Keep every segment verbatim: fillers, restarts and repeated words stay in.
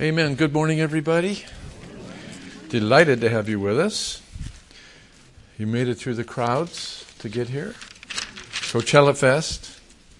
Amen. Good morning, everybody. Delighted to have you with us. You made it through the crowds to get here. Coachella Fest.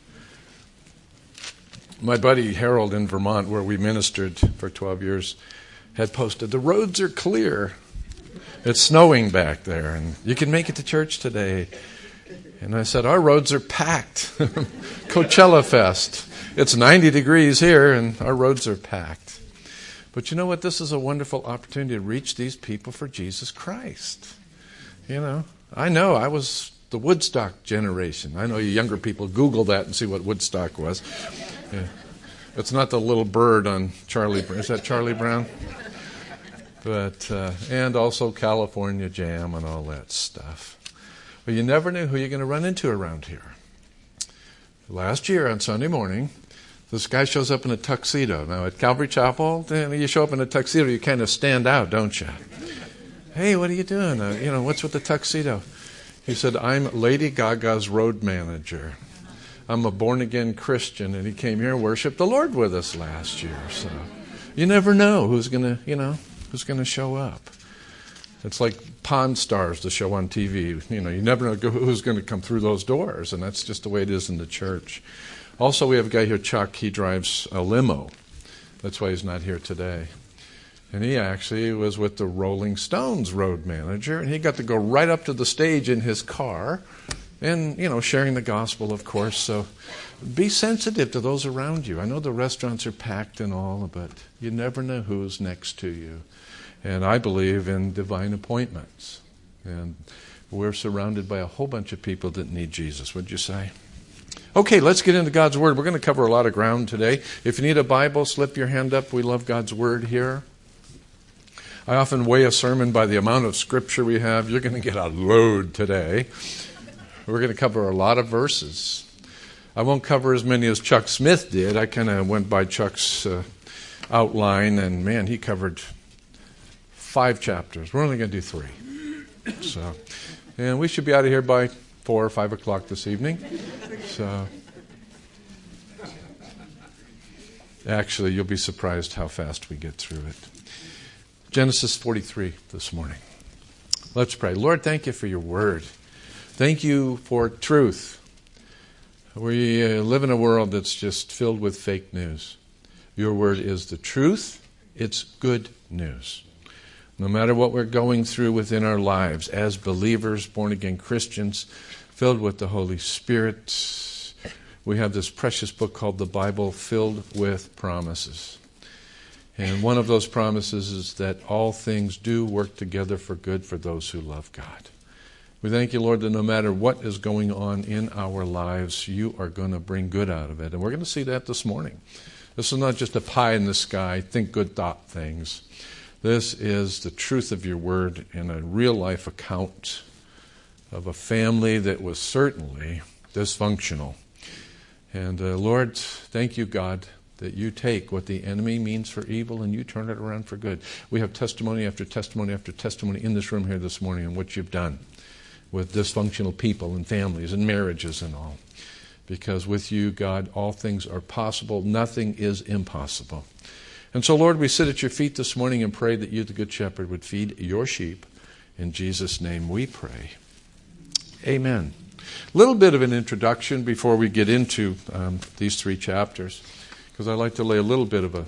My buddy Harold in Vermont, where we ministered for twelve years, had posted, "The roads are clear. It's snowing back there, and you can make it to church today." And I said, "Our roads are packed." Coachella Fest. It's ninety degrees here, and our roads are packed. But you know what? This is a wonderful opportunity to reach these people for Jesus Christ. You know, I know I was the Woodstock generation. I know you younger people Google that and see what Woodstock was. Yeah. It's not the little bird on Charlie Brown. Is that Charlie Brown? But uh, and also California Jam and all that stuff. But you never knew who you're going to run into around here. Last year on Sunday morning, this guy shows up in a tuxedo. Now at Calvary Chapel, you show up in a tuxedo, you kind of stand out, don't you? "Hey, what are you doing? Uh, you know, what's with the tuxedo?" He said, "I'm Lady Gaga's road manager. I'm a born-again Christian, and he came here and worshiped the Lord with us last year." So you never know who's going to, you know, who's going to show up. It's like Pawn Stars, the show on T V. You know, you never know who's going to come through those doors, and that's just the way it is in the church. Also, we have a guy here, Chuck. He drives a limo. That's why he's not here today. And he actually was with the Rolling Stones road manager, and he got to go right up to the stage in his car and, you know, sharing the gospel, of course. So be sensitive to those around you. I know the restaurants are packed and all, but you never know who's next to you. And I believe in divine appointments. And we're surrounded by a whole bunch of people that need Jesus. What'd you say? Okay, let's get into God's Word. We're going to cover a lot of ground today. If you need a Bible, slip your hand up. We love God's Word here. I often weigh a sermon by the amount of Scripture we have. You're going to get a load today. We're going to cover a lot of verses. I won't cover as many as Chuck Smith did. I kind of went by Chuck's uh, outline, and man, he covered five chapters. We're only going to do three. So, and we should be out of here by four or five o'clock this evening. So, actually, you'll be surprised how fast we get through it. Genesis forty-three this morning. Let's pray. Lord, thank you for your word. Thank you for truth. We uh, live in a world that's just filled with fake news. Your word is the truth. It's good news. No matter what we're going through within our lives as believers, born-again Christians, filled with the Holy Spirit, we have this precious book called the Bible filled with promises. And one of those promises is that all things do work together for good for those who love God. We thank you, Lord, that no matter what is going on in our lives, you are going to bring good out of it. And we're going to see that this morning. This is not just a pie in the sky, think good thought things. This is the truth of your word in a real-life account of a family that was certainly dysfunctional. And uh, Lord, thank you, God, that you take what the enemy means for evil and you turn it around for good. We have testimony after testimony after testimony in this room here this morning on what you've done with dysfunctional people and families and marriages and all. Because with you, God, all things are possible. Nothing is impossible. And so, Lord, we sit at your feet this morning and pray that you, the Good Shepherd, would feed your sheep. In Jesus' name we pray. Amen. A little bit of an introduction before we get into um, these three chapters, because I'd like to lay a little bit of a,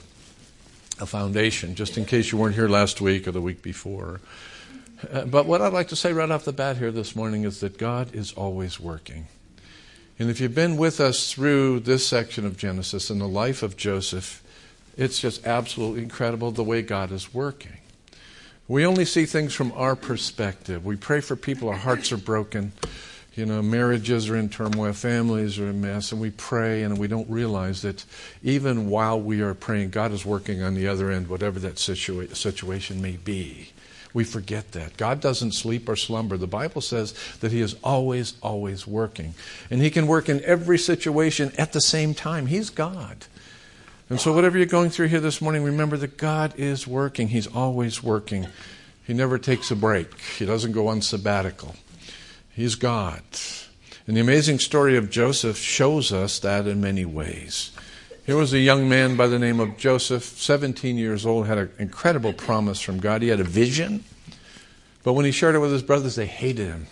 a foundation, just in case you weren't here last week or the week before. Uh, but what I'd like to say right off the bat here this morning is that God is always working. And if you've been with us through this section of Genesis and the life of Joseph, it's just absolutely incredible the way God is working. We only see things from our perspective. We pray for people, our hearts are broken. You know, marriages are in turmoil, families are a mess, and we pray and we don't realize that even while we are praying, God is working on the other end, whatever that situa- situation may be. We forget that. God doesn't sleep or slumber. The Bible says that he is always, always working. And he can work in every situation at the same time. He's God. And so whatever you're going through here this morning, remember that God is working. He's always working. He never takes a break. He doesn't go on sabbatical. He's God. And the amazing story of Joseph shows us that in many ways. Here was a young man by the name of Joseph, seventeen years old, had an incredible promise from God. He had a vision. But when he shared it with his brothers, they hated him.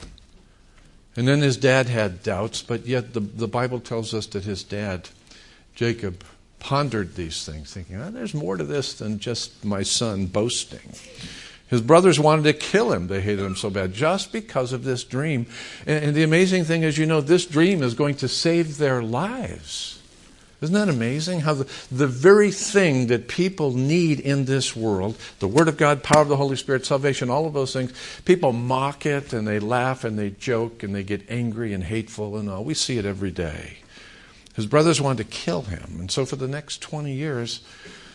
And then his dad had doubts, but yet the, the Bible tells us that his dad, Jacob, pondered these things, thinking, oh, there's more to this than just my son boasting. His brothers wanted to kill him. They hated him so bad just because of this dream. And, and the amazing thing is, you know, this dream is going to save their lives. Isn't that amazing? How the, the very thing that people need in this world, the Word of God, power of the Holy Spirit, salvation, all of those things, people mock it and they laugh and they joke and they get angry and hateful and all. We see it every day. His brothers wanted to kill him. And so for the next twenty years,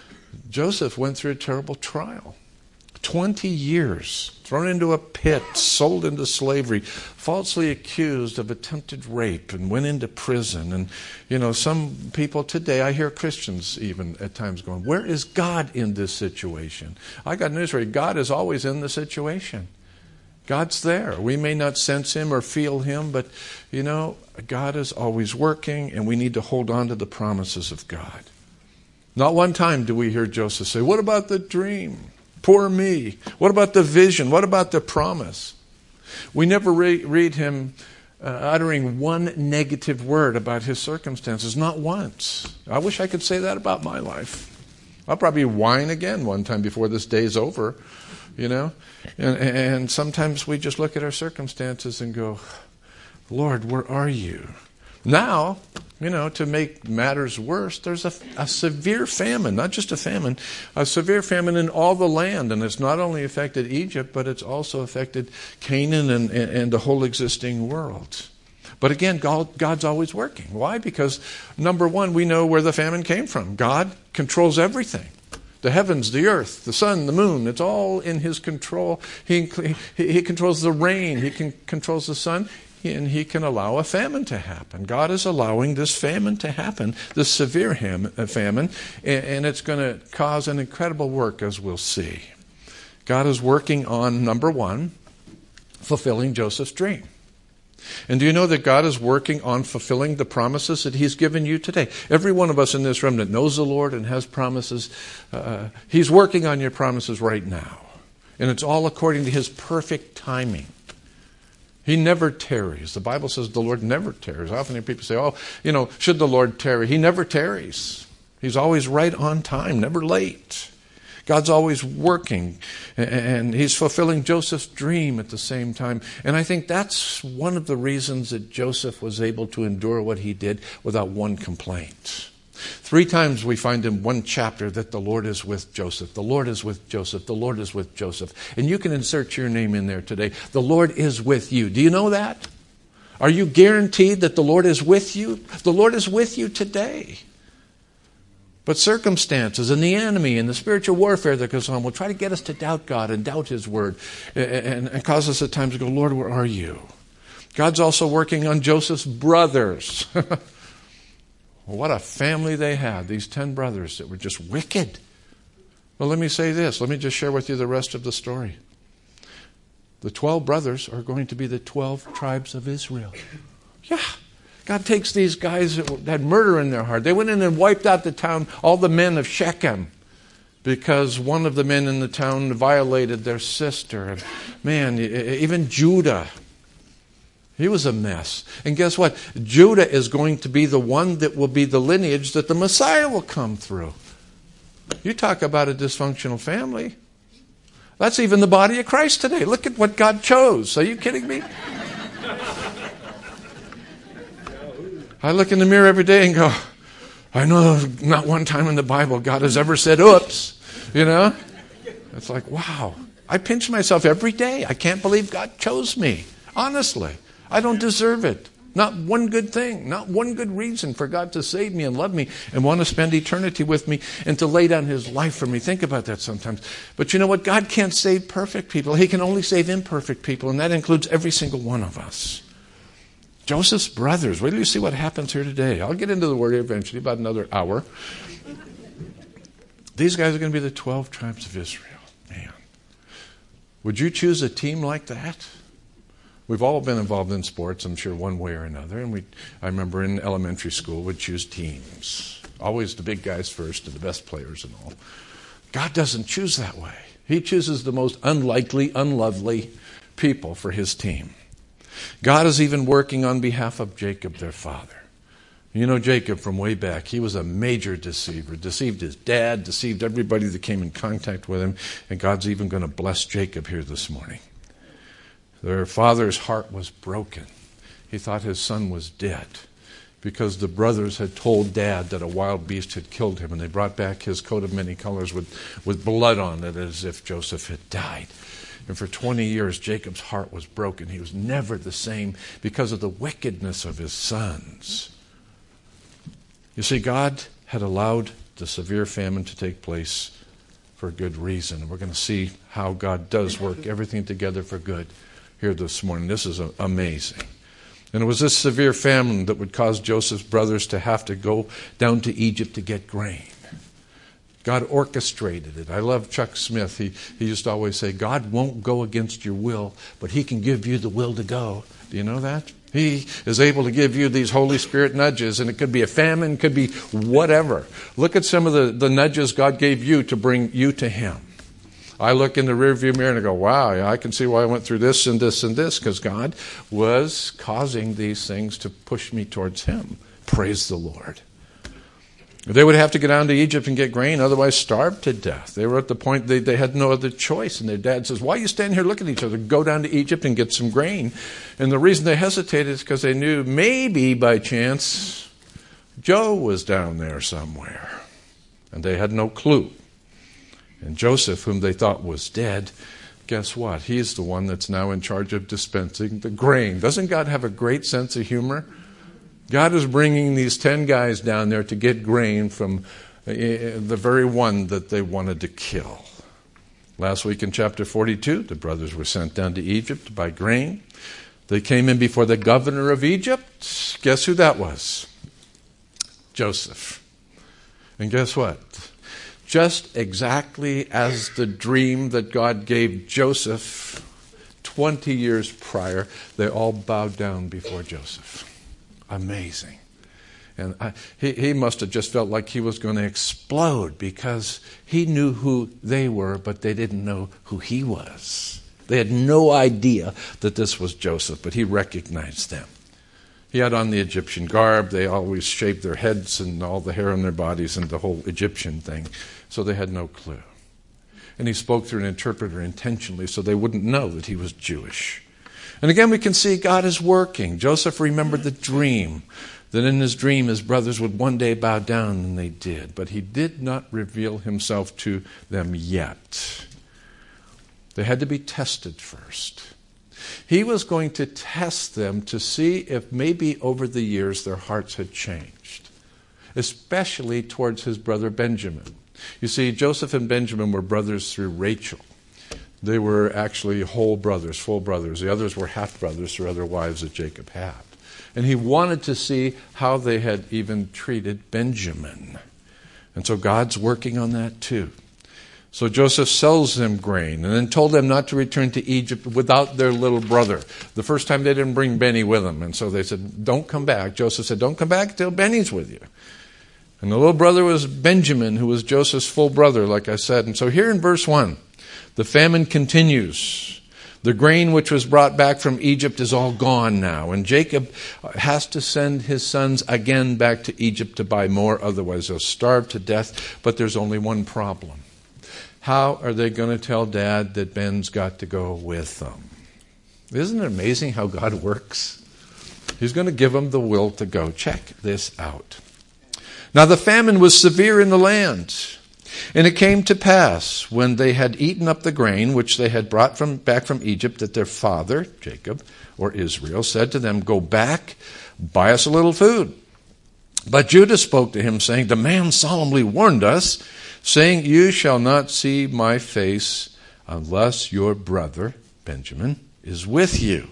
Joseph went through a terrible trial. twenty years, thrown into a pit, sold into slavery, falsely accused of attempted rape, and went into prison. And, you know, some people today, I hear Christians even at times going, where is God in this situation? I got news for you. God is always in the situation. God's there. We may not sense him or feel him, but, you know, God is always working, and we need to hold on to the promises of God. Not one time do we hear Joseph say, what about the dream? Poor me. What about the vision? What about the promise? We never re- read him uh, uttering one negative word about his circumstances, not once. I wish I could say that about my life. I'll probably whine again one time before this day's over, you know. And, and sometimes we just look at our circumstances and go, Lord, where are you? Now, you know, to make matters worse, there's a, a severe famine, not just a famine, a severe famine in all the land. And it's not only affected Egypt, but it's also affected Canaan and, and, and the whole existing world. But again, God, God's always working. Why? Because, number one, we know where the famine came from. God controls everything. The heavens, the earth, the sun, the moon, it's all in his control. He, he, he controls the rain. He can, controls the sun. And he can allow a famine to happen. God is allowing this famine to happen, this severe ham, famine, and it's going to cause an incredible work, as we'll see. God is working on, number one, fulfilling Joseph's dream. And do you know that God is working on fulfilling the promises that he's given you today? Every one of us in this room that knows the Lord and has promises, uh, he's working on your promises right now. And it's all according to his perfect timing. He never tarries. The Bible says the Lord never tarries. I often hear people say, oh, you know, should the Lord tarry? He never tarries. He's always right on time, never late. God's always working, and he's fulfilling Joseph's dream at the same time. And I think that's one of the reasons that Joseph was able to endure what he did without one complaint. Three times we find in one chapter that the Lord is with Joseph. The Lord is with Joseph. The Lord is with Joseph. And you can insert your name in there today. The Lord is with you. Do you know that? Are you guaranteed that the Lord is with you? The Lord is with you today. But circumstances and the enemy and the spiritual warfare that goes on will try to get us to doubt God and doubt his word and, and cause us at times to go, Lord, where are you? God's also working on Joseph's brothers. What a family they had, these ten brothers that were just wicked. Well, let me say this. Let me just share with you the rest of the story. The twelve brothers are going to be the twelve tribes of Israel. Yeah. God takes these guys that had murder in their heart. They went in and wiped out the town, all the men of Shechem, because one of the men in the town violated their sister. And man, even Judah, he was a mess. And guess what? Judah is going to be the one that will be the lineage that the Messiah will come through. You talk about a dysfunctional family. That's even the body of Christ today. Look at what God chose. Are you kidding me? I look in the mirror every day and go, I know not one time in the Bible God has ever said, oops. You know? It's like, wow. I pinch myself every day. I can't believe God chose me. Honestly. I don't deserve it. Not one good thing. Not one good reason for God to save me and love me and want to spend eternity with me and to lay down his life for me. Think about that sometimes. But you know what? God can't save perfect people. He can only save imperfect people, and that includes every single one of us. Joseph's brothers. Wait till you see what happens here today. I'll get into the word eventually, about another hour. These guys are going to be the twelve tribes of Israel. Man. Would you choose a team like that? We've all been involved in sports, I'm sure, one way or another. And we, I remember in elementary school, we'd choose teams. Always the big guys first and the best players and all. God doesn't choose that way. He chooses the most unlikely, unlovely people for his team. God is even working on behalf of Jacob, their father. You know Jacob from way back. He was a major deceiver. Deceived his dad, deceived everybody that came in contact with him. And God's even going to bless Jacob here this morning. Their father's heart was broken. He thought his son was dead because the brothers had told dad that a wild beast had killed him, and they brought back his coat of many colors with, with blood on it as if Joseph had died. And for twenty years, Jacob's heart was broken. He was never the same because of the wickedness of his sons. You see, God had allowed the severe famine to take place for a good reason. We're going to see how God does work everything together for good here this morning. This is amazing. And it was this severe famine that would cause Joseph's brothers to have to go down to Egypt to get grain. God orchestrated it. I love Chuck Smith. He, he used to always say, God won't go against your will, but he can give you the will to go. Do you know that? He is able to give you these Holy Spirit nudges, and it could be a famine, it could be whatever. Look at some of the, the nudges God gave you to bring you to him. I look in the rearview mirror and I go, wow, yeah, I can see why I went through this and this and this, because God was causing these things to push me towards him. Praise the Lord. They would have to get down to Egypt and get grain, otherwise starve to death. They were at the point they, they had no other choice. And their dad says, why are you standing here looking at each other? Go down to Egypt and get some grain. And the reason they hesitated is because they knew maybe by chance Joe was down there somewhere. And they had no clue. And Joseph, whom they thought was dead, guess what? He's the one that's now in charge of dispensing the grain. Doesn't God have a great sense of humor? God is bringing these ten guys down there to get grain from the very one that they wanted to kill. Last week in chapter forty-two, the brothers were sent down to Egypt to buy grain. They came in before the governor of Egypt. Guess who that was? Joseph. And guess what? Just exactly as the dream that God gave Joseph twenty years prior, they all bowed down before Joseph. Amazing. And I, he, he must have just felt like he was going to explode because he knew who they were, but they didn't know who he was. They had no idea that this was Joseph, but he recognized them. He had on the Egyptian garb. They always shaved their heads and all the hair on their bodies and the whole Egyptian thing. So they had no clue. And he spoke through an interpreter intentionally so they wouldn't know that he was Jewish. And again, we can see God is working. Joseph remembered the dream, that in his dream his brothers would one day bow down, and they did. But he did not reveal himself to them yet. They had to be tested first. He was going to test them to see if maybe over the years their hearts had changed, especially towards his brother Benjamin. You see, Joseph and Benjamin were brothers through Rachel. They were actually whole brothers, full brothers. The others were half-brothers through other wives that Jacob had. And he wanted to see how they had even treated Benjamin. And so God's working on that too. So Joseph sells them grain and then told them not to return to Egypt without their little brother. The first time they didn't bring Benny with them. And so they said, don't come back. Joseph said, don't come back till Benny's with you. And the little brother was Benjamin, who was Joseph's full brother, like I said. And so here in verse one, the famine continues. The grain which was brought back from Egypt is all gone now. And Jacob has to send his sons again back to Egypt to buy more. Otherwise, they'll starve to death. But there's only one problem. How are they going to tell Dad that Ben's got to go with them? Isn't it amazing how God works? He's going to give them the will to go. Check this out. Now the famine was severe in the land. And it came to pass, when they had eaten up the grain which they had brought from back from Egypt, that their father, Jacob, or Israel, said to them, go back, buy us a little food. But Judah spoke to him, saying, the man solemnly warned us, saying, you shall not see my face unless your brother, Benjamin, is with you.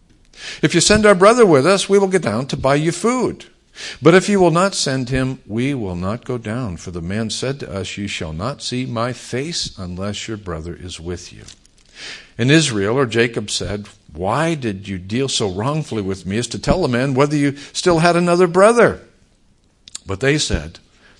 If you send our brother with us, we will get down to buy you food. But if you will not send him, we will not go down. For the man said to us, you shall not see my face unless your brother is with you. And Israel, or Jacob, said, why did you deal so wrongfully with me as to tell the man whether you still had another brother? But they said,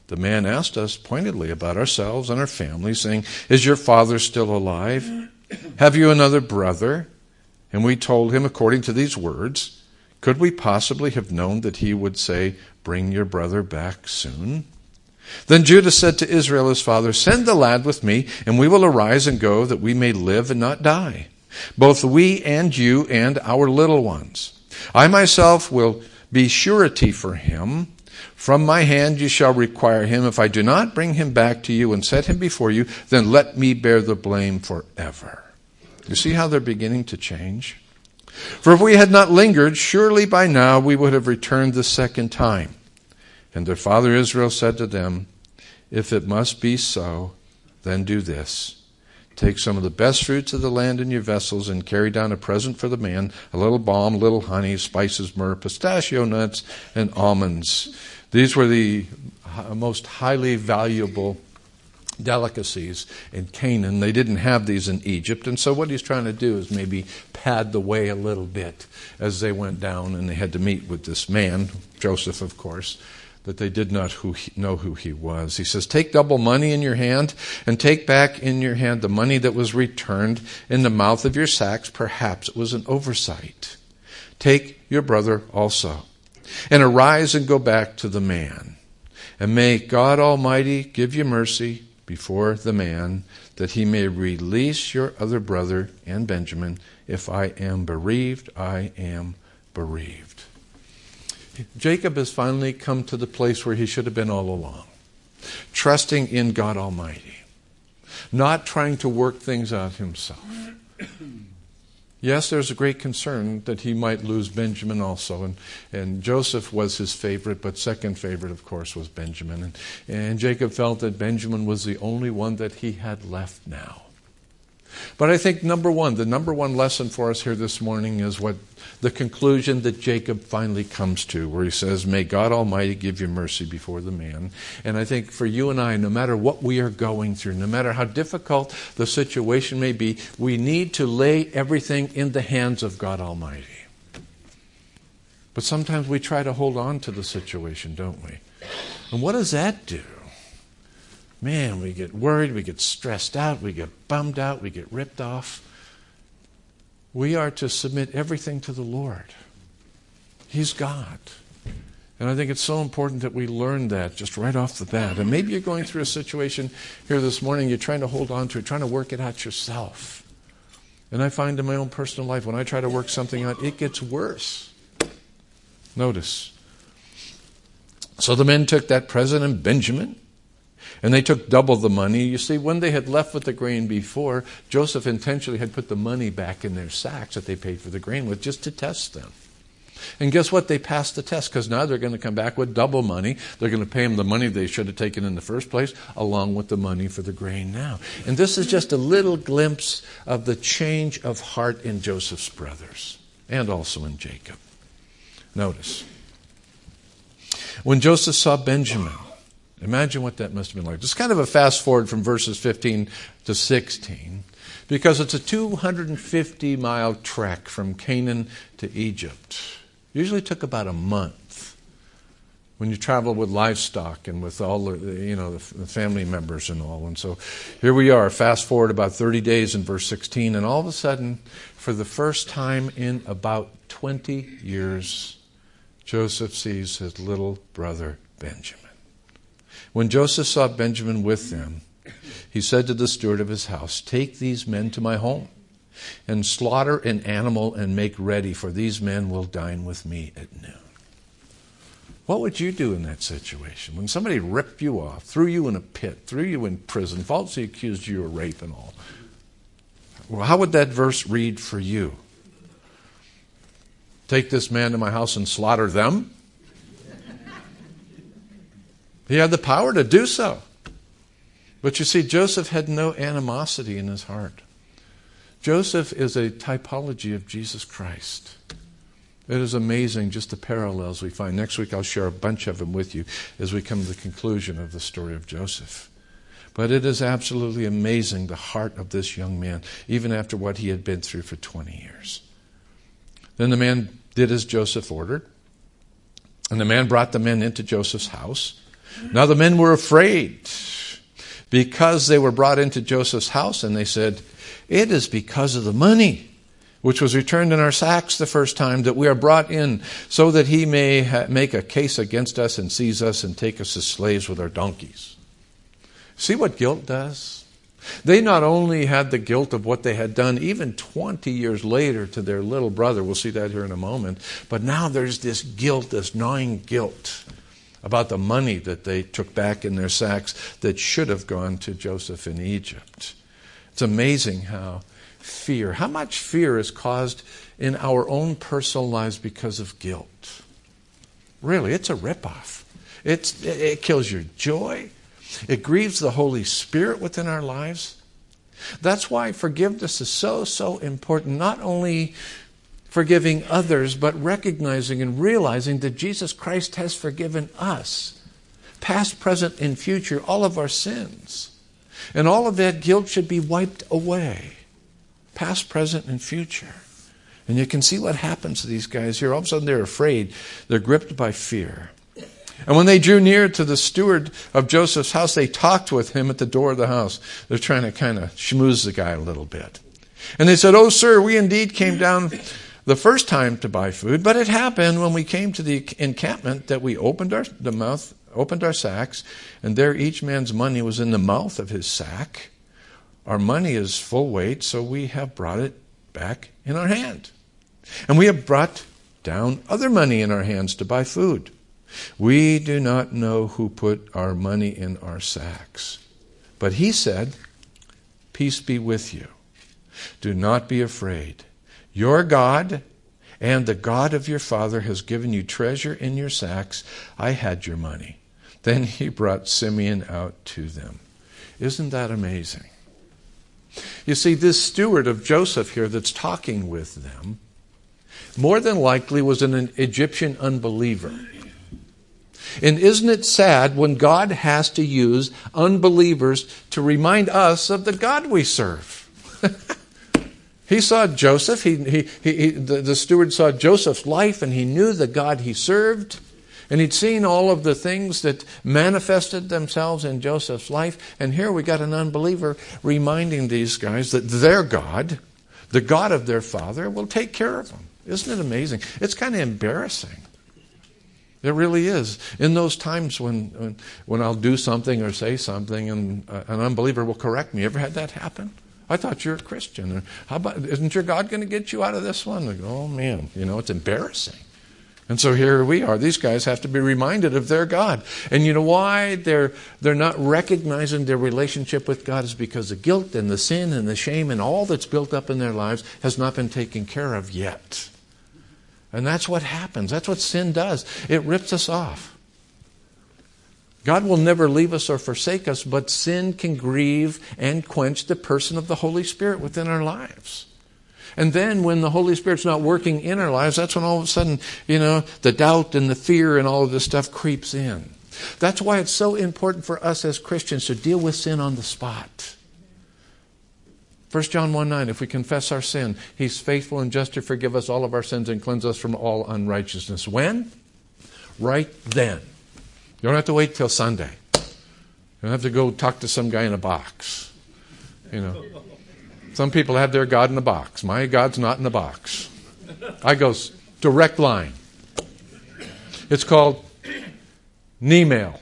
The man asked us pointedly about ourselves and our family, saying, "Is your father still alive? Have you another brother?" And we told him according to these words. Could we possibly have known that he would say, "Bring your brother back soon"? Then Judah said to Israel his father, "Send the lad with me, and we will arise and go, that we may live and not die, both we and you and our little ones. I myself will be surety for him. From my hand you shall require him. If I do not bring him back to you and set him before you, then let me bear the blame forever." You see how they're beginning to change? "For if we had not lingered, surely by now we would have returned the second time." And their father Israel said to them, "If it must be so, then do this. Take some of the best fruits of the land in your vessels and carry down a present for the man, a little balm, a little honey, spices, myrrh, pistachio nuts, and almonds." These were the most highly valuable delicacies in Canaan. They didn't have these in Egypt. And so what he's trying to do is maybe pad the way a little bit as they went down and they had to meet with this man, Joseph, of course, that they did not who he, know who he was. He says, "Take double money in your hand and take back in your hand the money that was returned in the mouth of your sacks. Perhaps it was an oversight. Take your brother also and arise and go back to the man. And may God Almighty give you mercy before the man, that he may release your other brother and Benjamin. If I am bereaved, I am bereaved." Jacob has finally come to the place where he should have been all along, trusting in God Almighty, not trying to work things out himself. Yes, there's a great concern that he might lose Benjamin also, and, and Joseph was his favorite, but second favorite, of course, was Benjamin. And, and Jacob felt that Benjamin was the only one that he had left now. But I think number one, the number one lesson for us here this morning is what the conclusion that Jacob finally comes to, where he says, "May God Almighty give you mercy before the man." And I think for you and I, no matter what we are going through, no matter how difficult the situation may be, we need to lay everything in the hands of God Almighty. But sometimes we try to hold on to the situation, don't we? And what does that do? Man, we get worried, we get stressed out, we get bummed out, we get ripped off. We are to submit everything to the Lord. He's God. And I think it's so important that we learn that just right off the bat. And maybe you're going through a situation here this morning, you're trying to hold on to it, trying to work it out yourself. And I find in my own personal life, when I try to work something out, it gets worse. Notice. So the men took that present and Benjamin, and they took double the money. You see, when they had left with the grain before, Joseph intentionally had put the money back in their sacks that they paid for the grain with, just to test them. And guess what? They passed the test, because now they're going to come back with double money. They're going to pay them the money they should have taken in the first place, along with the money for the grain now. And this is just a little glimpse of the change of heart in Joseph's brothers, and also in Jacob. Notice, when Joseph saw Benjamin, imagine what that must have been like. Just kind of a fast forward from verses fifteen to sixteen, because it's a two hundred fifty mile trek from Canaan to Egypt. Usually took about a month when you travel with livestock and with all the, you know, the family members and all. And so here we are, fast forward about thirty days in verse sixteen, and all of a sudden, for the first time in about twenty years, Joseph sees his little brother Benjamin. When Joseph saw Benjamin with them, he said to the steward of his house, "Take these men to my home and slaughter an animal and make ready, for these men will dine with me at noon." What would you do in that situation? When somebody ripped you off, threw you in a pit, threw you in prison, falsely accused you of rape and all. Well, how would that verse read for you? Take this man to my house and slaughter them? He had the power to do so. But you see, Joseph had no animosity in his heart. Joseph is a typology of Jesus Christ. It is amazing just the parallels we find. Next week I'll share a bunch of them with you as we come to the conclusion of the story of Joseph. But it is absolutely amazing, the heart of this young man, even after what he had been through for twenty years. Then the man did as Joseph ordered. And the man brought the men into Joseph's house. Now the men were afraid because they were brought into Joseph's house, and they said, "It is because of the money which was returned in our sacks the first time that we are brought in, so that he may ha- make a case against us and seize us and take us as slaves with our donkeys." See what guilt does? They not only had the guilt of what they had done even twenty years later to their little brother, we'll see that here in a moment, but now there's this guilt, this gnawing guilt about the money that they took back in their sacks that should have gone to Joseph in Egypt. It's amazing how fear, how much fear is caused in our own personal lives because of guilt. Really, it's a ripoff. It's, it kills your joy. It grieves the Holy Spirit within our lives. That's why forgiveness is so, so important. Not only forgiving others, but recognizing and realizing that Jesus Christ has forgiven us, past, present, and future, all of our sins. And all of that guilt should be wiped away, past, present, and future. And you can see what happens to these guys here. All of a sudden they're afraid. They're gripped by fear. And when they drew near to the steward of Joseph's house, they talked with him at the door of the house. They're trying to kind of schmooze the guy a little bit. And they said, "Oh, sir, we indeed came down the first time to buy food, but it happened when we came to the encampment that we opened our the mouth, opened our sacks, and there each man's money was in the mouth of his sack. Our money is full weight, so we have brought it back in our hand. And we have brought down other money in our hands to buy food. We do not know who put our money in our sacks." But he said, "Peace be with you. Do not be afraid. Your God and the God of your father has given you treasure in your sacks. I had your money." Then he brought Simeon out to them. Isn't that amazing? You see, this steward of Joseph here that's talking with them, more than likely was an Egyptian unbeliever. And isn't it sad when God has to use unbelievers to remind us of the God we serve? He saw Joseph. He, he, he, the, the steward saw Joseph's life, and he knew the God he served. And he'd seen all of the things that manifested themselves in Joseph's life. And here we got an unbeliever reminding these guys that their God, the God of their father, will take care of them. Isn't it amazing? It's kind of embarrassing. It really is. In those times when, when when I'll do something or say something and uh, an unbeliever will correct me. Ever had that happen? "I thought you're a Christian. Or, how about, isn't your God going to get you out of this one?" Like, oh man, you know, it's embarrassing. And so here we are. These guys have to be reminded of their God. And you know why they're they're not recognizing their relationship with God is because the guilt and the sin and the shame and all that's built up in their lives has not been taken care of yet. And that's what happens. That's what sin does. It rips us off. God will never leave us or forsake us, but sin can grieve and quench the person of the Holy Spirit within our lives. And then when the Holy Spirit's not working in our lives, that's when all of a sudden, you know, the doubt and the fear and all of this stuff creeps in. That's why it's so important for us as Christians to deal with sin on the spot. First John one nine, if we confess our sin, He's faithful and just to forgive us all of our sins and cleanse us from all unrighteousness. When? Right then. You don't have to wait till Sunday. You don't have to go talk to some guy in a box. You know, some people have their God in a box. My God's not in a box. I go direct line. It's called knee-mail.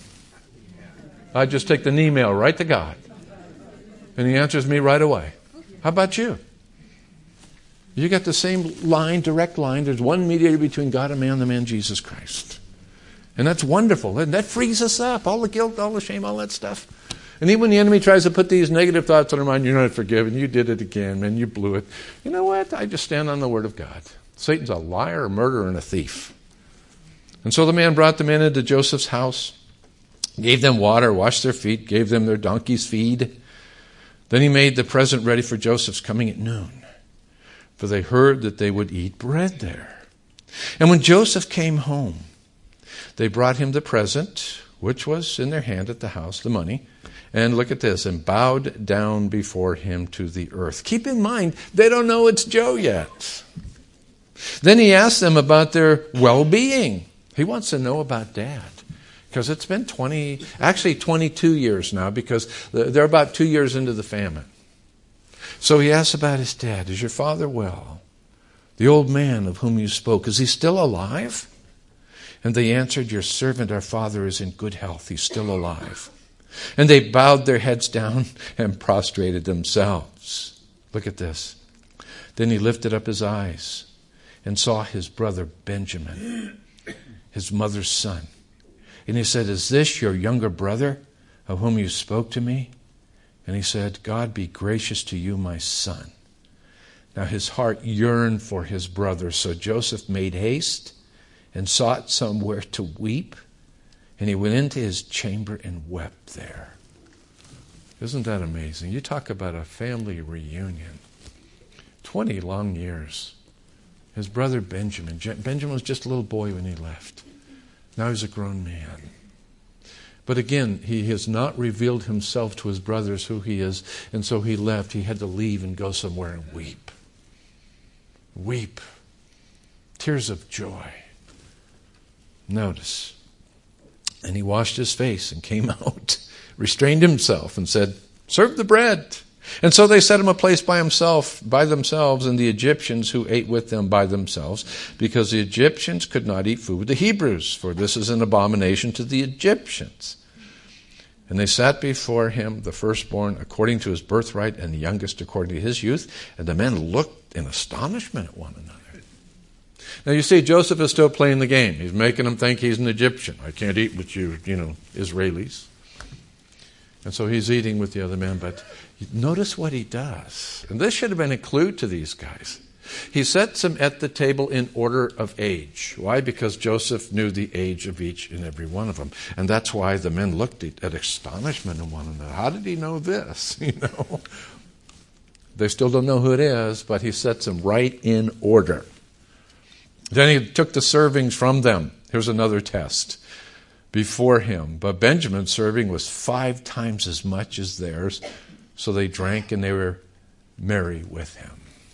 I just take the knee-mail right to God. And He answers me right away. How about you? You got the same line, direct line. There's one mediator between God and man, the man Jesus Christ. And that's wonderful. And that frees us up. All the guilt, all the shame, all that stuff. And even when the enemy tries to put these negative thoughts on our mind, you're not forgiven, you did it again, man, you blew it. You know what? I just stand on the word of God. Satan's a liar, a murderer, and a thief. And so the man brought them in into Joseph's house, gave them water, washed their feet, gave them their donkey's feed. Then he made the present ready for Joseph's coming at noon, for they heard that they would eat bread there. And when Joseph came home, they brought him the present, which was in their hand at the house, the money. And look at this, and bowed down before him to the earth. Keep in mind, they don't know it's Joe yet. Then he asked them about their well-being. He wants to know about Dad. because it's been twenty, actually twenty-two years now, because they're about two years into the famine. So he asks about his dad. Is your father well? The old man of whom you spoke, is he still alive? And they answered, your servant, our father, is in good health. He's still alive. And they bowed their heads down and prostrated themselves. Look at this. Then he lifted up his eyes and saw his brother Benjamin, his mother's son. And he said, is this your younger brother of whom you spoke to me? And he said, God be gracious to you, my son. Now his heart yearned for his brother, so Joseph made haste and sought somewhere to weep. And he went into his chamber and wept there. Isn't that amazing? You talk about a family reunion. Twenty long years. His brother Benjamin. Benjamin was just a little boy when he left. Now he's a grown man. But again, he has not revealed himself to his brothers who he is, and so he left. He had to leave and go somewhere and weep. Weep. Tears of joy. Notice. And he washed his face and came out, restrained himself and said, serve the bread. And so they set him a place by himself, by themselves, and the Egyptians who ate with them by themselves, because the Egyptians could not eat food with the Hebrews, for this is an abomination to the Egyptians. And they sat before him, the firstborn according to his birthright, and the youngest according to his youth. And the men looked in astonishment at one another. Now you see, Joseph is still playing the game. He's making them think he's an Egyptian. I can't eat with you, you know, Israelis. And so he's eating with the other men, but notice what he does. And this should have been a clue to these guys. He sets them at the table in order of age. Why? Because Joseph knew the age of each and every one of them. And that's why the men looked at, at astonishment in one another. How did he know this? You know, they still don't know who it is, but he sets them right in order. Then he took the servings from them. Here's another test. Before him. But Benjamin's serving was five times as much as theirs. So they drank and they were merry with him.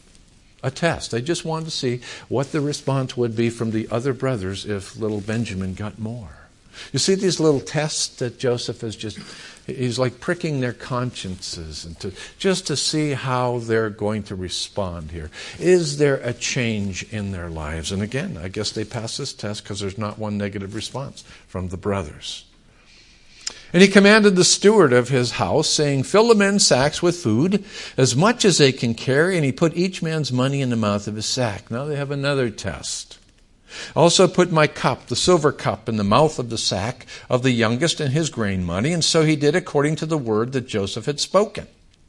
A test. They just wanted to see what the response would be from the other brothers if little Benjamin got more. You see these little tests that Joseph is just, he's like pricking their consciences and to, just to see how they're going to respond here. Is there a change in their lives? And again, I guess they pass this test because there's not one negative response from the brothers. And he commanded the steward of his house, saying, fill the men's sacks with food, as much as they can carry, and he put each man's money in the mouth of his sack. Now they have another test. Also put my cup, the silver cup, in the mouth of the sack of the youngest and his grain money. And so he did according to the word that Joseph had spoken.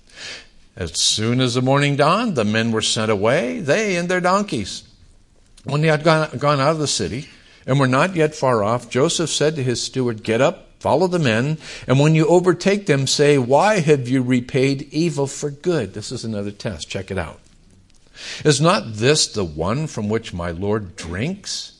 As soon as the morning dawned, the men were sent away, they and their donkeys. When they had gone, gone out of the city and were not yet far off, Joseph said to his steward, get up, follow the men, and when you overtake them, say, why have you repaid evil for good? This is another test. Check it out. Is not this the one from which my Lord drinks,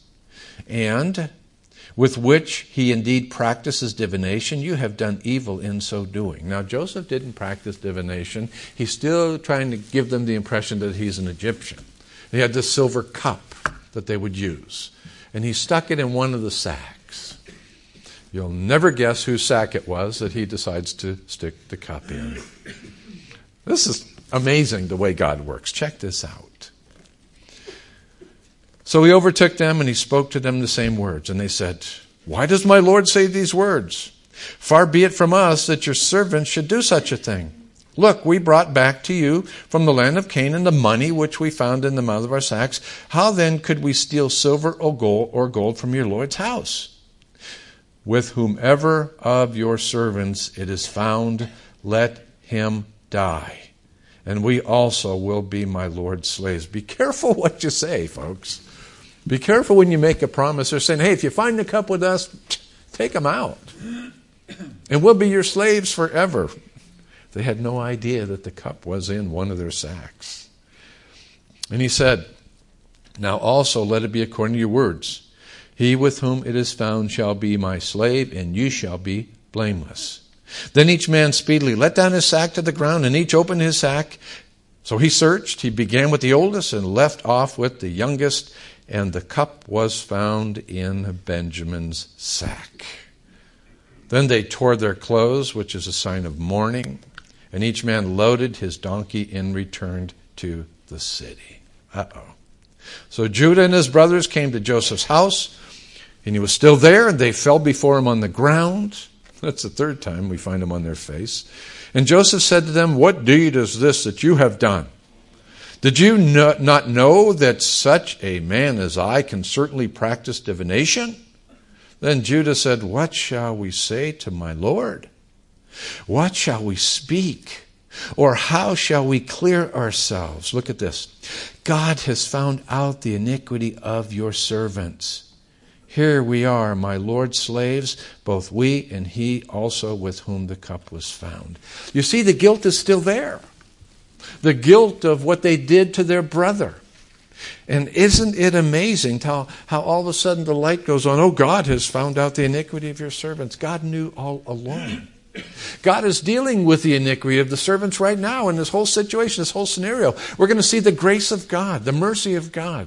and with which he indeed practices divination? You have done evil in so doing. Now, Joseph didn't practice divination. He's still trying to give them the impression that he's an Egyptian. He had this silver cup that they would use, and he stuck it in one of the sacks. You'll never guess whose sack it was that he decides to stick the cup in. This is amazing the way God works. Check this out. So he overtook them and he spoke to them the same words. And they said, why does my Lord say these words? Far be it from us that your servants should do such a thing. Look, we brought back to you from the land of Canaan the money which we found in the mouth of our sacks. How then could we steal silver or gold or gold from your Lord's house? With whomever of your servants it is found, let him die. And we also will be my Lord's slaves. Be careful what you say, folks. Be careful when you make a promise. They're saying, hey, if you find the cup with us, take them out. And we'll be your slaves forever. They had no idea that the cup was in one of their sacks. And he said, now also let it be according to your words. He with whom it is found shall be my slave, and you shall be blameless. Then each man speedily let down his sack to the ground, and each opened his sack. So he searched. He began with the oldest and left off with the youngest, and the cup was found in Benjamin's sack. Then they tore their clothes, which is a sign of mourning, and each man loaded his donkey and returned to the city. Uh-oh. So Judah and his brothers came to Joseph's house, and he was still there, and they fell before him on the ground. That's the third time we find him on their face. And Joseph said to them, "What deed is this that you have done? Did you not know that such a man as I can certainly practice divination?" Then Judah said, "What shall we say to my Lord? What shall we speak? Or how shall we clear ourselves?" Look at this. "God has found out the iniquity of your servants. Here we are, my Lord's slaves, both we and he also with whom the cup was found." You see, the guilt is still there. The guilt of what they did to their brother. And isn't it amazing how, how all of a sudden the light goes on? Oh, God has found out the iniquity of your servants. God knew all along. God is dealing with the iniquity of the servants right now in this whole situation, this whole scenario. We're going to see the grace of God, the mercy of God.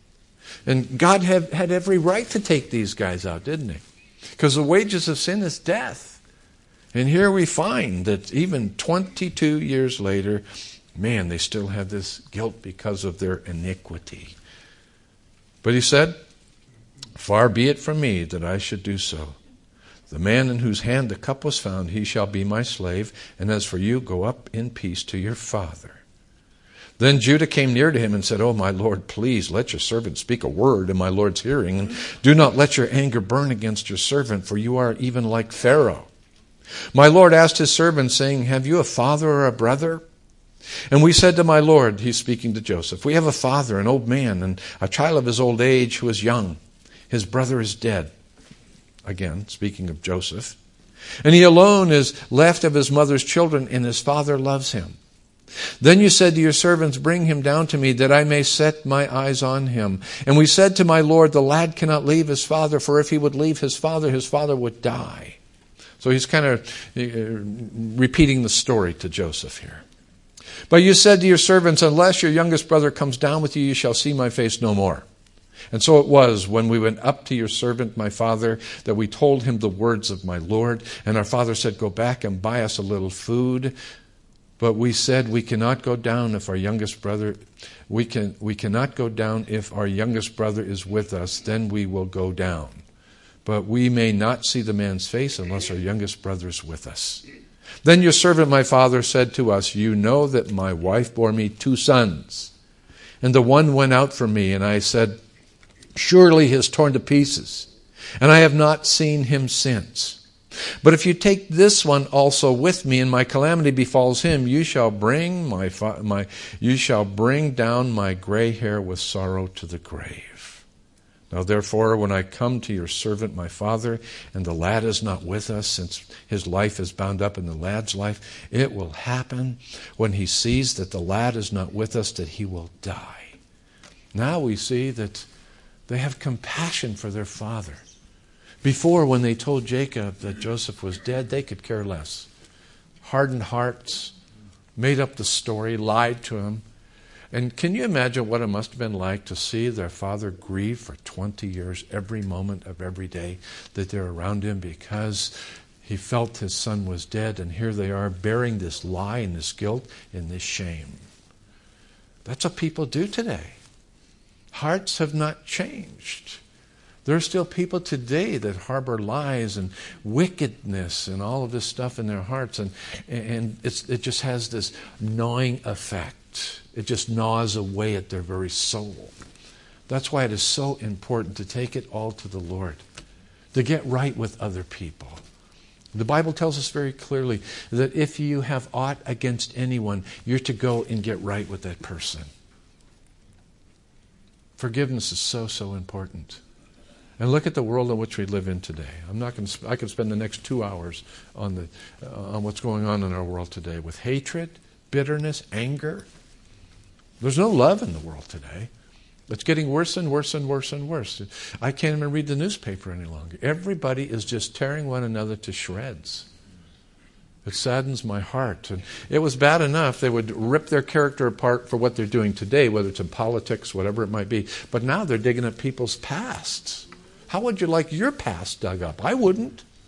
And God had, had every right to take these guys out, didn't he? Because the wages of sin is death. And here we find that even twenty-two years later, man, they still have this guilt because of their iniquity. But he said, "Far be it from me that I should do so. The man in whose hand the cup was found, he shall be my slave. And as for you, go up in peace to your father." Then Judah came near to him and said, "Oh, my Lord, please let your servant speak a word in my Lord's hearing. And do not let your anger burn against your servant, for you are even like Pharaoh. My Lord asked his servant, saying, 'Have you a father or a brother?' And we said to my Lord," he's speaking to Joseph, "we have a father, an old man, and a child of his old age who is young. His brother is dead." Again, speaking of Joseph. "And he alone is left of his mother's children, and his father loves him. Then you said to your servants, 'Bring him down to me, that I may set my eyes on him.' And we said to my Lord, 'The lad cannot leave his father, for if he would leave his father, his father would die.'" So he's kind of repeating the story to Joseph here. "But you said to your servants, 'Unless your youngest brother comes down with you, you shall see my face no more.' And so it was, when we went up to your servant, my father, that we told him the words of my Lord. And our father said, 'Go back and buy us a little food.' But we said, 'We cannot go down if our youngest brother, we can we cannot go down if our youngest brother is with us, then we will go down. But we may not see the man's face unless our youngest brother is with us.' Then your servant, my father, said to us, 'You know that my wife bore me two sons, and the one went out from me, and I said, surely he is torn to pieces, and I have not seen him since. But if you take this one also with me, and my calamity befalls him, you shall bring my fa- my you shall bring down my gray hair with sorrow to the grave. Now therefore, when I come to your servant my father, and the lad is not with us, since his life is bound up in the lad's life, it will happen when he sees that the lad is not with us, that he will die." Now we see that they have compassion for their father. Before, when they told Jacob that Joseph was dead, they could care less. Hardened hearts, made up the story, lied to him. And can you imagine what it must have been like to see their father grieve for twenty years, every moment of every day that they're around him, because he felt his son was dead, and here they are bearing this lie and this guilt and this shame. That's what people do today. Hearts have not changed. There are still people today that harbor lies and wickedness and all of this stuff in their hearts, and and it's, it just has this gnawing effect. It just gnaws away at their very soul. That's why it is so important to take it all to the Lord, to get right with other people. The Bible tells us very clearly that if you have aught against anyone, you're to go and get right with that person. Forgiveness is so, so important. And look at the world in which we live in today. I'm not going to. I could spend the next two hours on the uh, on what's going on in our world today with hatred, bitterness, anger. There's no love in the world today. It's getting worse and worse and worse and worse. I can't even read the newspaper any longer. Everybody is just tearing one another to shreds. It saddens my heart. And it was bad enough they would rip their character apart for what they're doing today, whether it's in politics, whatever it might be. But now they're digging up people's pasts. How would you like your past dug up? I wouldn't.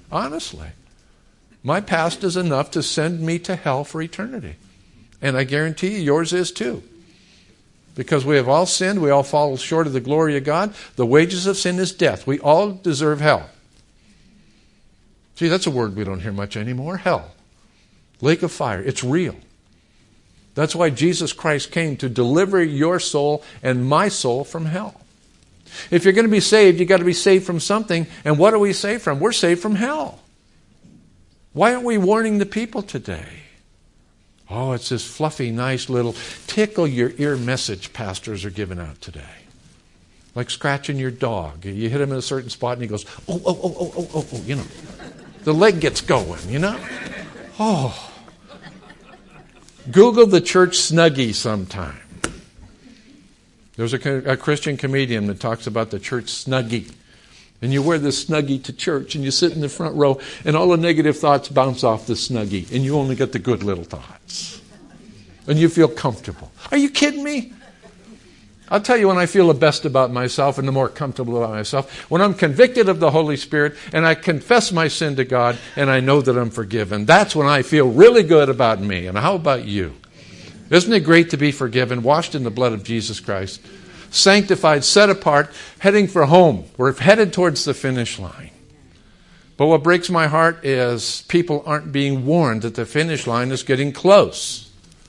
Honestly. My past is enough to send me to hell for eternity. And I guarantee you yours is too. Because we have all sinned, we all fall short of the glory of God. The wages of sin is death. We all deserve hell. See, that's a word we don't hear much anymore. Hell. Lake of fire. It's real. That's why Jesus Christ came, to deliver your soul and my soul from hell. If you're going to be saved, you've got to be saved from something. And what are we saved from? We're saved from hell. Why aren't we warning the people today? Oh, it's this fluffy, nice little tickle your ear message pastors are giving out today. Like scratching your dog. You hit him in a certain spot and he goes, oh, oh, oh, oh, oh, oh, oh, you know. The leg gets going, you know. Oh. Google the church Snuggie sometime. There's a, a Christian comedian that talks about the church Snuggie. And you wear this Snuggie to church and you sit in the front row and all the negative thoughts bounce off the Snuggie and you only get the good little thoughts. And you feel comfortable. Are you kidding me? I'll tell you when I feel the best about myself and the more comfortable about myself. When I'm convicted of the Holy Spirit and I confess my sin to God and I know that I'm forgiven. That's when I feel really good about me. And how about you? Isn't it great to be forgiven, washed in the blood of Jesus Christ? Sanctified, set apart, heading for home. We're headed towards the finish line. But what breaks my heart is people aren't being warned that the finish line is getting close.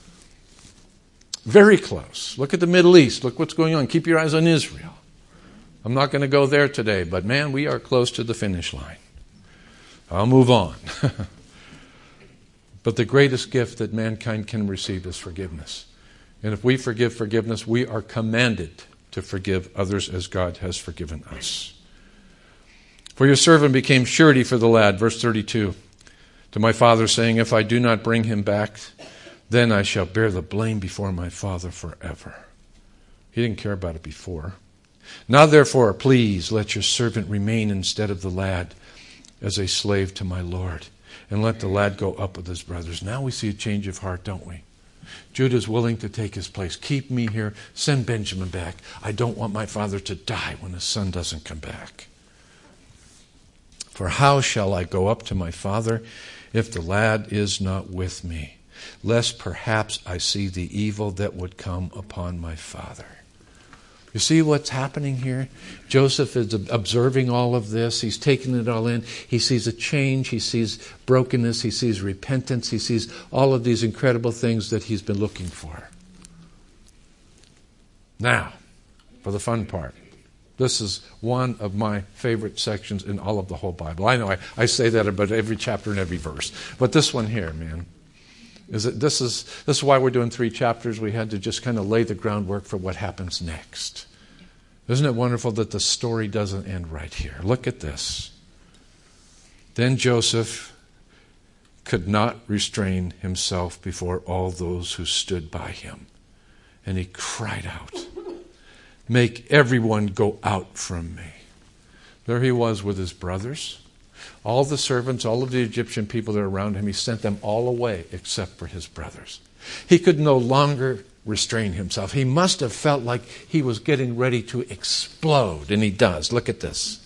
Very close. Look at the Middle East. Look what's going on. Keep your eyes on Israel. I'm not going to go there today, but man, we are close to the finish line. I'll move on. But the greatest gift that mankind can receive is forgiveness. And if we forgive forgiveness, we are commanded to forgive others as God has forgiven us. For your servant became surety for the lad, verse thirty-two, to my father, saying, if I do not bring him back, then I shall bear the blame before my father forever. He didn't care about it before. Now therefore, please let your servant remain instead of the lad as a slave to my Lord, and let the lad go up with his brothers. Now we see a change of heart, don't we? Judah's willing to take his place. Keep me here. Send Benjamin back. I don't want my father to die when his son doesn't come back. For how shall I go up to my father if the lad is not with me? Lest perhaps I see the evil that would come upon my father. You see what's happening here? Joseph is observing all of this. He's taking it all in. He sees a change. He sees brokenness. He sees repentance. He sees all of these incredible things that he's been looking for. Now, for the fun part. This is one of my favorite sections in all of the whole Bible. I know I, I say that about every chapter and every verse. But this one here, man, is that this is this is why we're doing three chapters. We had to just kind of lay the groundwork for what happens next. Isn't it wonderful that the story doesn't end right here? Look at this. Then Joseph could not restrain himself before all those who stood by him. And he cried out, make everyone go out from me. There he was with his brothers. All the servants, all of the Egyptian people that are around him, he sent them all away except for his brothers. He could no longer restrain himself. He must have felt like he was getting ready to explode, and he does. Look at this.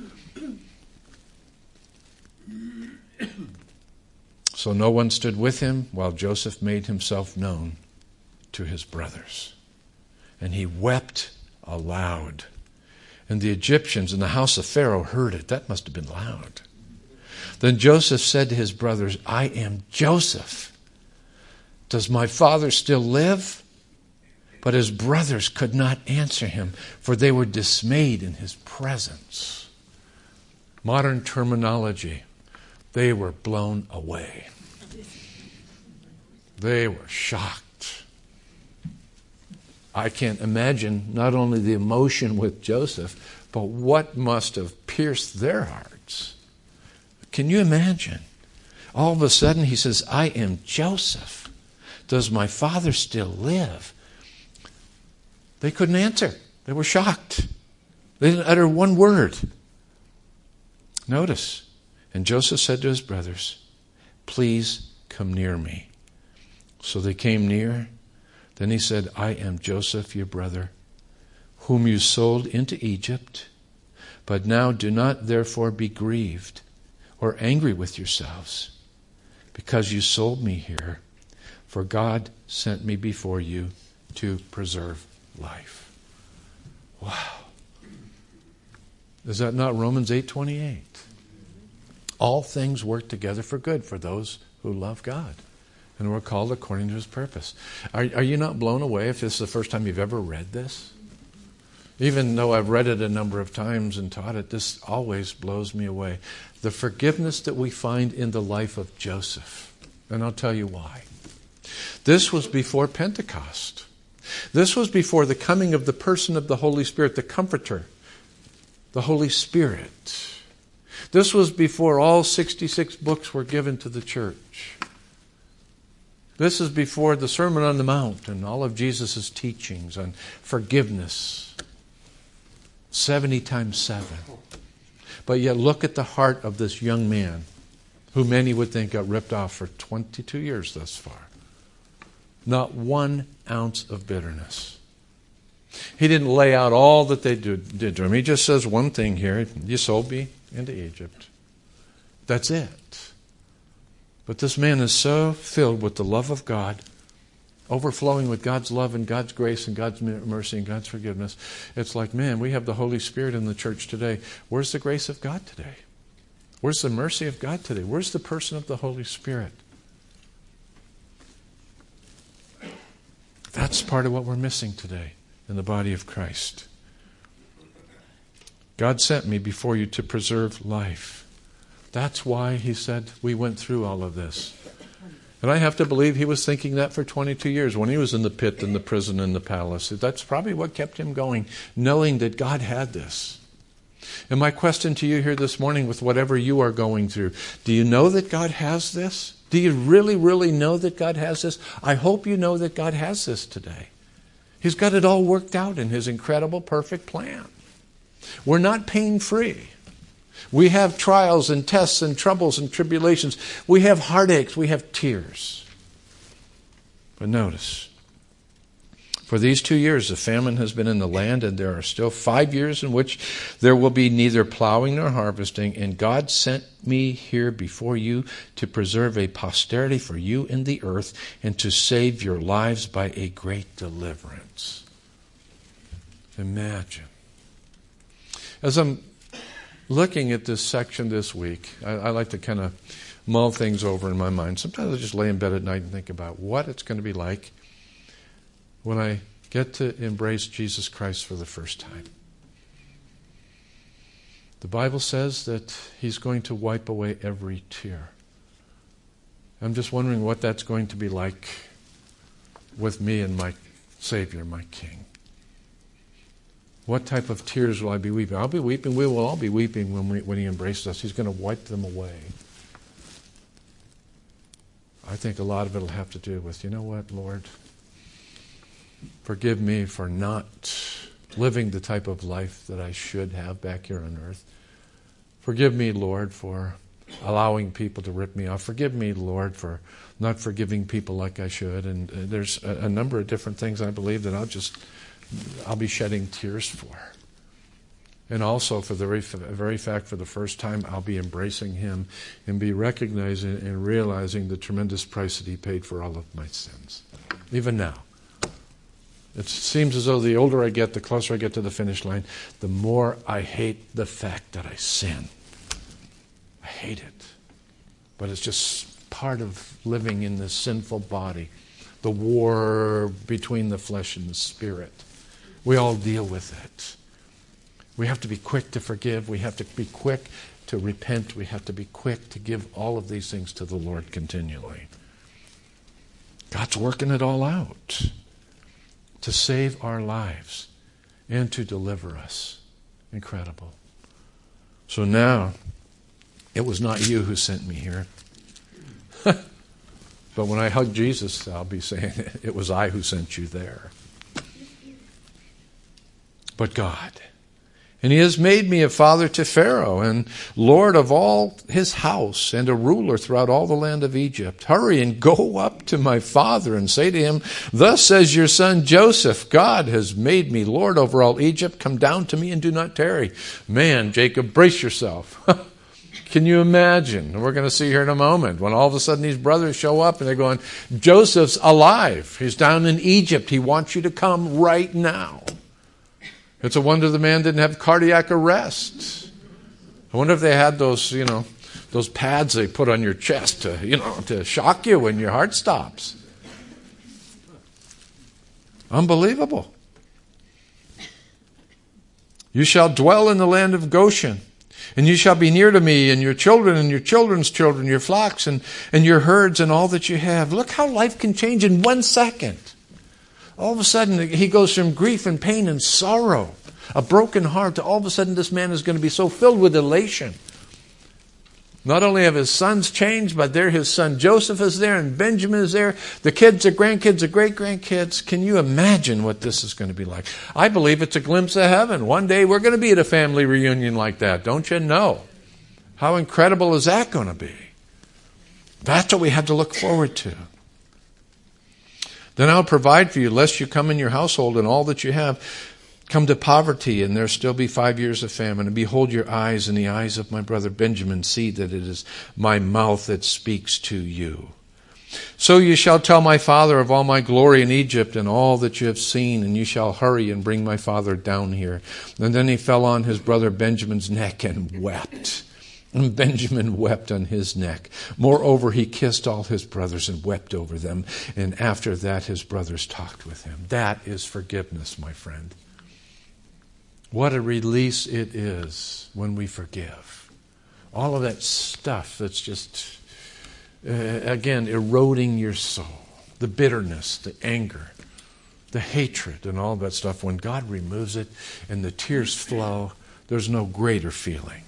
So no one stood with him while Joseph made himself known to his brothers. And he wept aloud. And the Egyptians in the house of Pharaoh heard it. That must have been loud. Then Joseph said to his brothers, I am Joseph. Does my father still live? But his brothers could not answer him, for they were dismayed in his presence. Modern terminology, they were blown away. They were shocked. I can't imagine not only the emotion with Joseph, but what must have pierced their hearts. Can you imagine? All of a sudden he says, I am Joseph. Does my father still live? They couldn't answer. They were shocked. They didn't utter one word. Notice, and Joseph said to his brothers, please come near me. So they came near. Then he said, I am Joseph, your brother, whom you sold into Egypt. But now do not therefore be grieved or angry with yourselves because you sold me here, for God sent me before you to preserve life. Wow. Is that not Romans eight twenty-eight? All things work together for good for those who love God and were called according to His purpose. Are, are you not blown away if this is the first time you've ever read this? Even though I've read it a number of times and taught it, this always blows me away. The forgiveness that we find in the life of Joseph. And I'll tell you why. This was before Pentecost. This was before the coming of the person of the Holy Spirit, the Comforter, the Holy Spirit. This was before all sixty-six books were given to the church. This is before the Sermon on the Mount and all of Jesus' teachings on forgiveness. seventy times seven. But yet look at the heart of this young man, who many would think got ripped off for twenty-two years thus far. Not one ounce of bitterness. He didn't lay out all that they did, did to him. He just says one thing here: you sold me into Egypt. That's it. But this man is so filled with the love of God, overflowing with God's love and God's grace and God's mercy and God's forgiveness. It's like, man, we have the Holy Spirit in the church today. Where's the grace of God today? Where's the mercy of God today? Where's the person of the Holy Spirit? That's part of what we're missing today in the body of Christ. God sent me before you to preserve life. That's why He said we went through all of this. And I have to believe He was thinking that for twenty-two years when He was in the pit, in the prison, in the palace. That's probably what kept Him going, knowing that God had this. And my question to you here this morning, with whatever you are going through, do you know that God has this? Do you really, really know that God has this? I hope you know that God has this today. He's got it all worked out in His incredible, perfect plan. We're not pain-free. We have trials and tests and troubles and tribulations. We have heartaches. We have tears. But notice, for these two years, the famine has been in the land, and there are still five years in which there will be neither plowing nor harvesting. And God sent me here before you to preserve a posterity for you in the earth and to save your lives by a great deliverance. Imagine. As I'm looking at this section this week, I, I like to kind of mull things over in my mind. Sometimes I just lay in bed at night and think about what it's going to be like when I get to embrace Jesus Christ for the first time. The Bible says that He's going to wipe away every tear. I'm just wondering what that's going to be like with me and my Savior, my King. What type of tears will I be weeping? I'll be weeping. We will all be weeping when, we, when He embraces us. He's going to wipe them away. I think a lot of it will have to do with, you know what, Lord? Forgive me for not living the type of life that I should have back here on earth. Forgive me, Lord, for allowing people to rip me off. Forgive me, Lord, for not forgiving people like I should. And uh, there's a, a number of different things I believe that I'll just, I'll be shedding tears for. And also for the very, very fact, for the first time, I'll be embracing Him and be recognizing and realizing the tremendous price that He paid for all of my sins. Even now. It seems as though the older I get, the closer I get to the finish line, the more I hate the fact that I sin. I hate it. But it's just part of living in this sinful body. The war between the flesh and the spirit. We all deal with it. We have to be quick to forgive. We have to be quick to repent. We have to be quick to give all of these things to the Lord continually. God's working it all out to save our lives and to deliver us. Incredible. So now, it was not you who sent me here. But when I hug Jesus, I'll be saying, it was I who sent you there. But God. And He has made me a father to Pharaoh and Lord of all his house and a ruler throughout all the land of Egypt. Hurry and go up to my father and say to him, thus says your son Joseph, God has made me Lord over all Egypt. Come down to me and do not tarry. Man, Jacob, brace yourself. Can you imagine? And we're going to see here in a moment when all of a sudden these brothers show up and they're going, Joseph's alive. He's down in Egypt. He wants you to come right now. It's a wonder the man didn't have cardiac arrest. I wonder if they had those, you know, those pads they put on your chest to, you know, to shock you when your heart stops. Unbelievable. You shall dwell in the land of Goshen, and you shall be near to me, and your children and your children's children, your flocks and, and your herds and all that you have. Look how life can change in one second. All of a sudden, he goes from grief and pain and sorrow, a broken heart, to all of a sudden this man is going to be so filled with elation. Not only have his sons changed, but there his son Joseph is there and Benjamin is there. The kids, the grandkids, the great-grandkids. Can you imagine what this is going to be like? I believe it's a glimpse of heaven. One day we're going to be at a family reunion like that. Don't you know? How incredible is that going to be? That's what we have to look forward to. Then I'll provide for you, lest you come in your household and all that you have come to poverty, and there still be five years of famine. And behold, your eyes and the eyes of my brother Benjamin see that it is my mouth that speaks to you. So you shall tell my father of all my glory in Egypt and all that you have seen, and you shall hurry and bring my father down here. And then he fell on his brother Benjamin's neck and wept. And Benjamin wept on his neck. Moreover, he kissed all his brothers and wept over them. And after that, his brothers talked with him. That is forgiveness, my friend. What a release it is when we forgive. All of that stuff that's just, uh, again, eroding your soul. The bitterness, the anger, the hatred, and all that stuff. When God removes it and the tears flow, there's no greater feeling.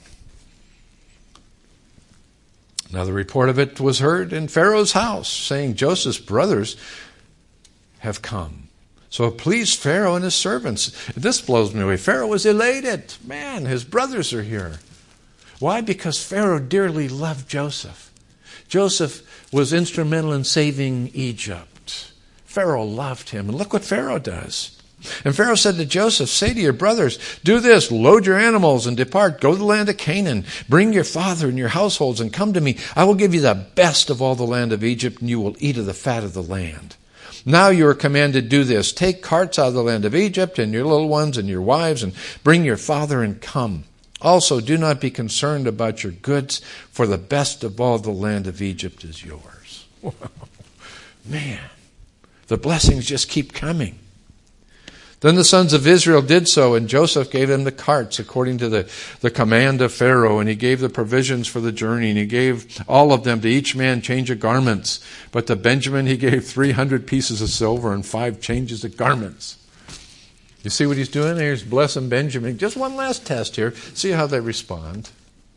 Now the report of it was heard in Pharaoh's house, saying, Joseph's brothers have come. So it pleased Pharaoh and his servants. This blows me away. Pharaoh was elated. Man, his brothers are here. Why? Because Pharaoh dearly loved Joseph. Joseph was instrumental in saving Egypt. Pharaoh loved him. And look what Pharaoh does. And Pharaoh said to Joseph, say to your brothers, do this, load your animals and depart. Go to the land of Canaan. Bring your father and your households and come to me. I will give you the best of all the land of Egypt, and you will eat of the fat of the land. Now you are commanded to do this. Take carts out of the land of Egypt and your little ones and your wives, and bring your father and come. Also, do not be concerned about your goods, for the best of all the land of Egypt is yours. Man, the blessings just keep coming. Then the sons of Israel did so, and Joseph gave them the carts according to the, the command of Pharaoh, and he gave the provisions for the journey, and he gave all of them to each man change of garments. But to Benjamin he gave three hundred pieces of silver and five changes of garments. You see what he's doing? He's blessing Benjamin. Just one last test here. See how they respond.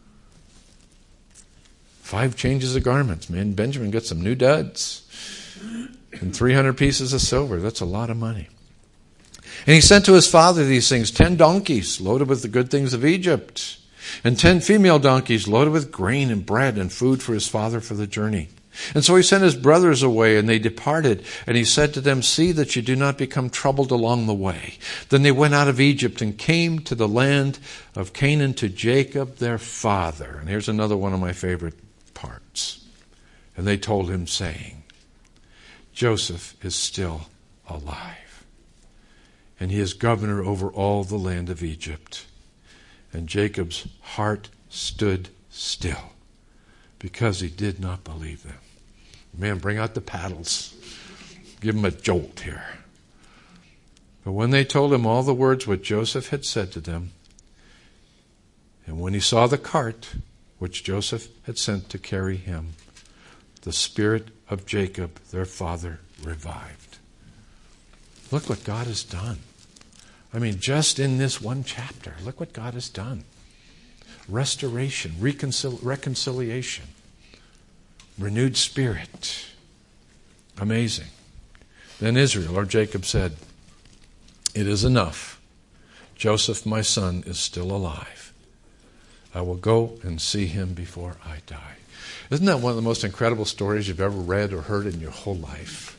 Five changes of garments. Man, Benjamin got some new duds. And three hundred pieces of silver. That's a lot of money. And he sent to his father these things, ten donkeys loaded with the good things of Egypt, and ten female donkeys loaded with grain and bread and food for his father for the journey. And so he sent his brothers away, and they departed. And he said to them, see that you do not become troubled along the way. Then they went out of Egypt and came to the land of Canaan to Jacob their father. And here's another one of my favorite parts. And they told him, saying, Joseph is still alive, and he is governor over all the land of Egypt. And Jacob's heart stood still, because he did not believe them. Man, bring out the paddles. Give him a jolt here. But when they told him all the words which Joseph had said to them, and when he saw the cart which Joseph had sent to carry him, the spirit of Jacob, their father, revived. Look what God has done. I mean, just in this one chapter, look what God has done. Restoration, reconcil- reconciliation, renewed spirit. Amazing. Then Israel, or Jacob, said, it is enough. Joseph, my son, is still alive. I will go and see him before I die. Isn't that one of the most incredible stories you've ever read or heard in your whole life?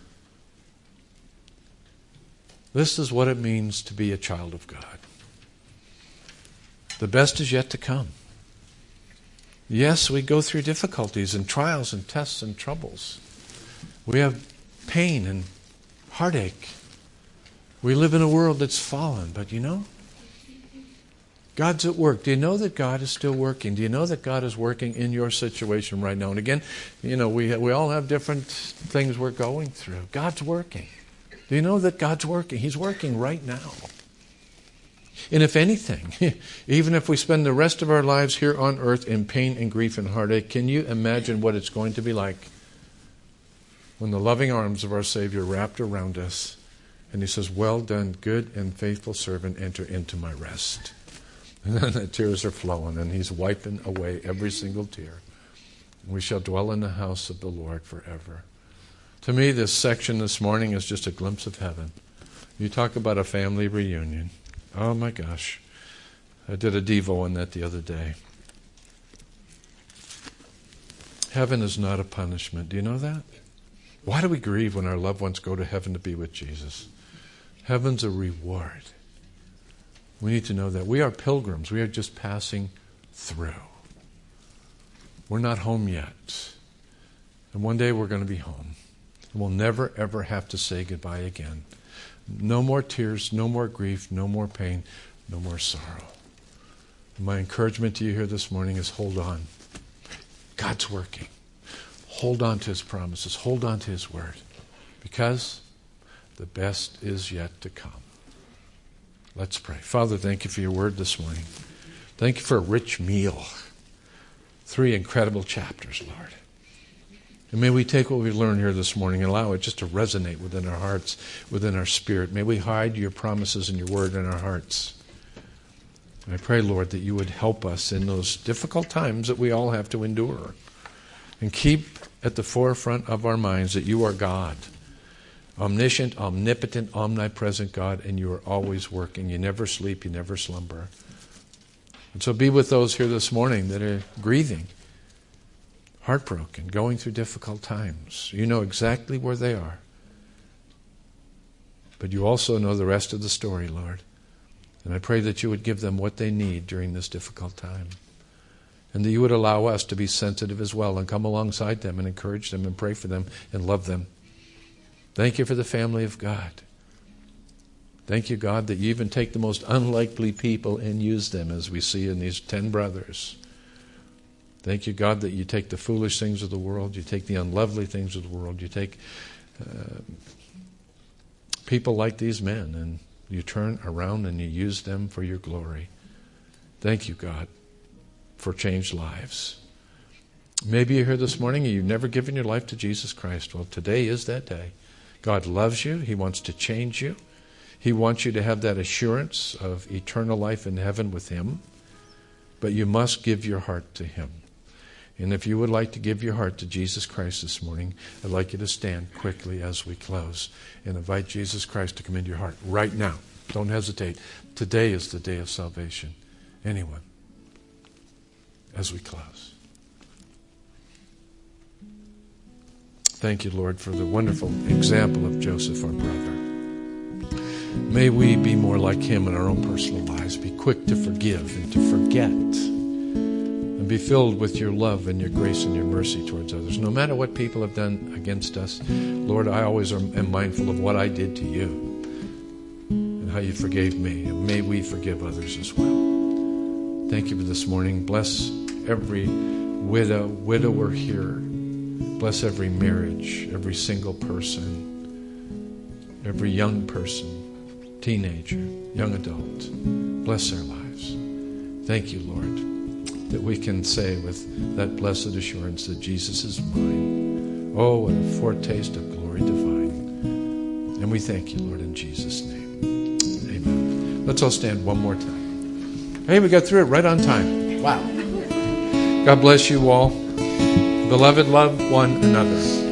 This is what it means to be a child of God. The best is yet to come. Yes, we go through difficulties and trials and tests and troubles. We have pain and heartache. We live in a world that's fallen, but you know, God's at work. Do you know that God is still working? Do you know that God is working in your situation right now? And again, you know, we we all have different things we're going through. God's working. Do you know that God's working? He's working right now. And if anything, even if we spend the rest of our lives here on earth in pain and grief and heartache, can you imagine what it's going to be like when the loving arms of our Savior wrapped around us and He says, "Well done, good and faithful servant, enter into my rest." And then the tears are flowing, and He's wiping away every single tear. We shall dwell in the house of the Lord forever. To me, this section this morning is just a glimpse of heaven. You talk about a family reunion. Oh my gosh. I did a Devo on that the other day. Heaven is not a punishment. Do you know that? Why do we grieve when our loved ones go to heaven to be with Jesus? Heaven's a reward. We need to know that. We are pilgrims. We are just passing through. We're not home yet. And one day we're going to be home. And we'll never, ever have to say goodbye again. No more tears, no more grief, no more pain, no more sorrow. And my encouragement to you here this morning is hold on. God's working. Hold on to His promises. Hold on to His word. Because the best is yet to come. Let's pray. Father, thank you for your word this morning. Thank you for a rich meal. Three incredible chapters, Lord. And may we take what we've learned here this morning and allow it just to resonate within our hearts, within our spirit. May we hide your promises and your word in our hearts. And I pray, Lord, that you would help us in those difficult times that we all have to endure. And keep at the forefront of our minds that you are God. Omniscient, omnipotent, omnipresent God, and you are always working. You never sleep, you never slumber. And so be with those here this morning that are grieving, heartbroken, going through difficult times. You know exactly where they are. But you also know the rest of the story, Lord. And I pray that you would give them what they need during this difficult time. And that you would allow us to be sensitive as well and come alongside them and encourage them and pray for them and love them. Thank you for the family of God. Thank you, God, that you even take the most unlikely people and use them, as we see in these ten brothers. Thank you, God, that you take the foolish things of the world, you take the unlovely things of the world, you take uh, people like these men, and you turn around and you use them for your glory. Thank you, God, for changed lives. Maybe you're here this morning and you've never given your life to Jesus Christ. Well, today is that day. God loves you. He wants to change you. He wants you to have that assurance of eternal life in heaven with Him. But you must give your heart to Him. And if you would like to give your heart to Jesus Christ this morning, I'd like you to stand quickly as we close and invite Jesus Christ to come into your heart right now. Don't hesitate. Today is the day of salvation. Anyone? As we close. Thank you, Lord, for the wonderful example of Joseph, our brother. May we be more like him in our own personal lives. Be quick to forgive and to forget. And be filled with your love and your grace and your mercy towards others. No matter what people have done against us, Lord, I always am mindful of what I did to you and how you forgave me. And may we forgive others as well. Thank you for this morning. Bless every widow, widower here. Bless every marriage, every single person, every young person, teenager, young adult. Bless their lives. Thank you, Lord, that we can say with that blessed assurance that Jesus is mine. Oh, what a foretaste of glory divine. And we thank you, Lord, in Jesus' name. Amen. Let's all stand one more time. Hey, we got through it right on time. Wow. God bless you all. Beloved, love one another.